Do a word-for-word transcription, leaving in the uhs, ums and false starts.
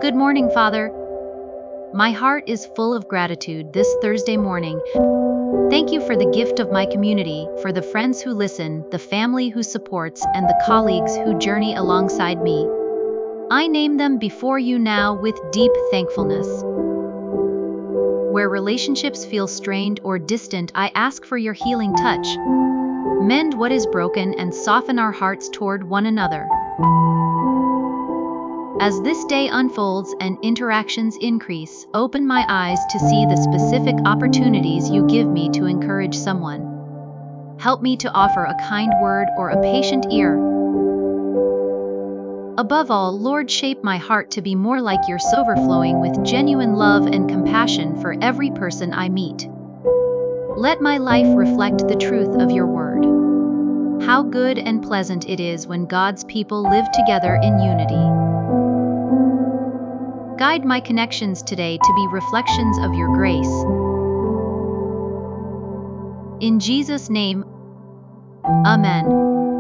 Good morning, Father. My heart is full of gratitude this Thursday morning. Thank you for the gift of my community, for the friends who listen, the family who supports, and the colleagues who journey alongside me. I name them before you now with deep thankfulness. Where relationships feel strained or distant, I ask for your healing touch. Mend what is broken and soften our hearts toward one another. As this day unfolds and interactions increase, open my eyes to see the specific opportunities you give me to encourage someone. Help me to offer a kind word or a patient ear. Above all, Lord, shape my heart to be more like yours, overflowing with genuine love and compassion for every person I meet. Let my life reflect the truth of your word. How good and pleasant it is when God's people live together in unity. Guide my connections today to be reflections of your grace. In Jesus' name, Amen.